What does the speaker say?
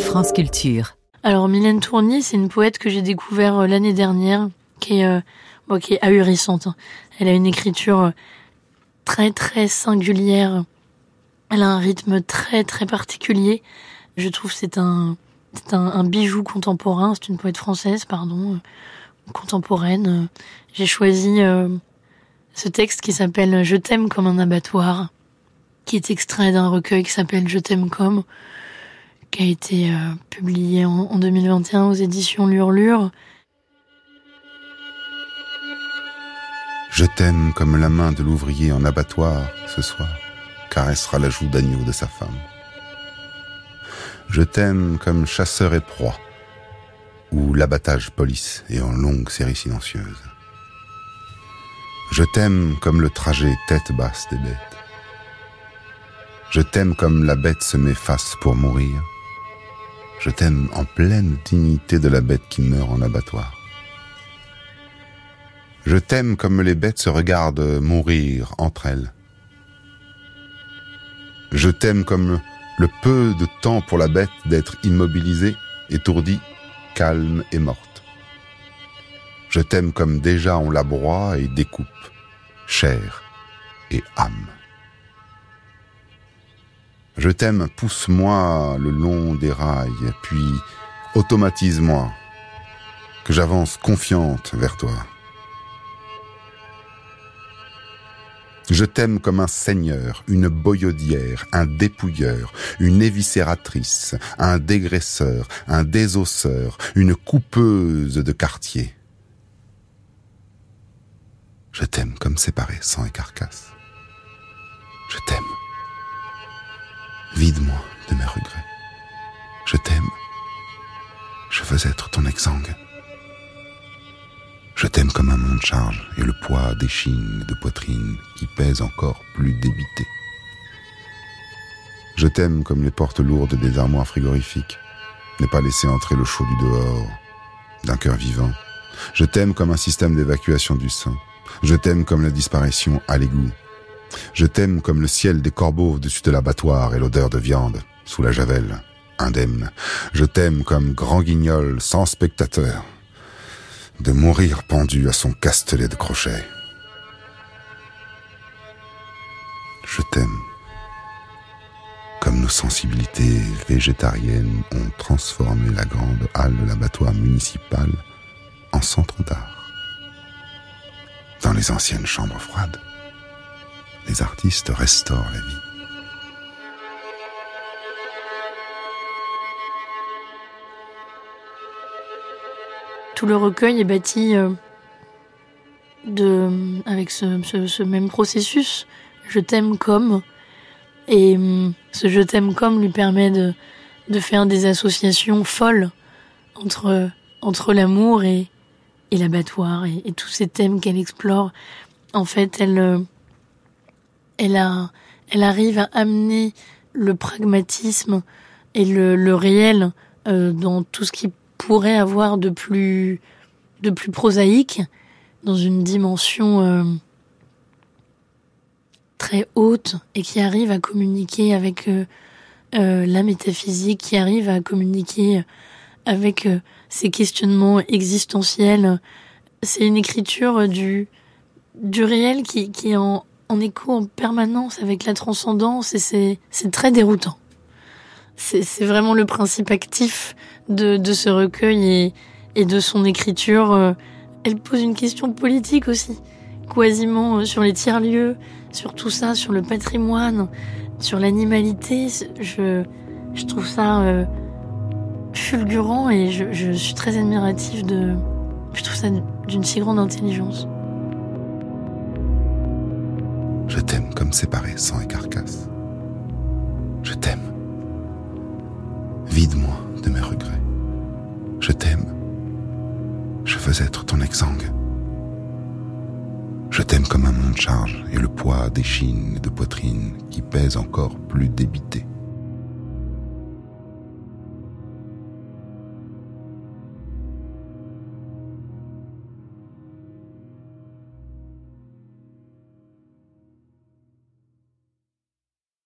France Culture. Alors Mylène Tourny, c'est une poète que j'ai découvert l'année dernière, qui est ahurissante. Elle a une écriture très très singulière. Elle a un rythme très très particulier. Je trouve que c'est un bijou contemporain. C'est une poète française, contemporaine. J'ai choisi ce texte qui s'appelle « Je t'aime comme un abattoir », qui est extrait d'un recueil qui s'appelle « Je t'aime comme », qui a été publié en 2021 aux éditions L'Urlure. Je t'aime comme la main de l'ouvrier en abattoir, ce soir, caressera la joue d'agneau de sa femme. Je t'aime comme chasseur et proie, ou l'abattage police et en longue série silencieuse. Je t'aime comme le trajet tête basse des bêtes. Je t'aime comme la bête se met face pour mourir. Je t'aime en pleine dignité de la bête qui meurt en abattoir. Je t'aime comme les bêtes se regardent mourir entre elles. Je t'aime comme le peu de temps pour la bête d'être immobilisée, étourdie, calme et morte. Je t'aime comme déjà on la broie et découpe, chair et âme. Je t'aime, pousse-moi le long des rails, puis automatise-moi, que j'avance confiante vers toi. Je t'aime comme un seigneur, une boyaudière, un dépouilleur, une éviscératrice, un dégraisseur, un désosseur, une coupeuse de quartier. Je t'aime comme séparé sang et carcasse. Je t'aime. Vide-moi de mes regrets. Je t'aime. Je veux être ton exsangue. Je t'aime comme un monde charge et le poids d'échine et de poitrine qui pèse encore plus débité. Je t'aime comme les portes lourdes des armoires frigorifiques, ne pas laisser entrer le chaud du dehors, d'un cœur vivant. Je t'aime comme un système d'évacuation du sang. Je t'aime comme la disparition à l'égout. Je t'aime comme le ciel des corbeaux au-dessus de l'abattoir et l'odeur de viande sous la javel, indemne. Je t'aime comme grand guignol sans spectateur, de mourir pendu à son castelet de crochet. Je t'aime comme nos sensibilités végétariennes ont transformé la grande halle de l'abattoir municipal en centre d'art. Dans les anciennes chambres froides, les artistes restaurent la vie. Tout le recueil est bâti avec ce même processus. Je t'aime comme. Et ce je t'aime comme lui permet de faire des associations folles entre l'amour et l'abattoir et tous ces thèmes qu'elle explore. En fait, elle arrive à amener le pragmatisme et le réel dans tout ce qui pourrait avoir de plus prosaïque, dans une dimension très haute et qui arrive à communiquer avec la métaphysique, qui arrive à communiquer avec ces questionnements existentiels. C'est une écriture du réel qui est en écho en permanence avec la transcendance et c'est très déroutant. C'est vraiment le principe actif de ce recueil et de son écriture. Elle pose une question politique aussi, quasiment sur les tiers-lieux, sur tout ça, sur le patrimoine, sur l'animalité. Je trouve ça fulgurant et je suis très admirative je trouve ça d'une si grande intelligence. Je t'aime comme séparé sang et carcasse. Je t'aime. Vide-moi de mes regrets. Je t'aime. Je veux être ton exsangue. Je t'aime comme un monde charge et le poids d'échine et de poitrine qui pèse encore plus débité.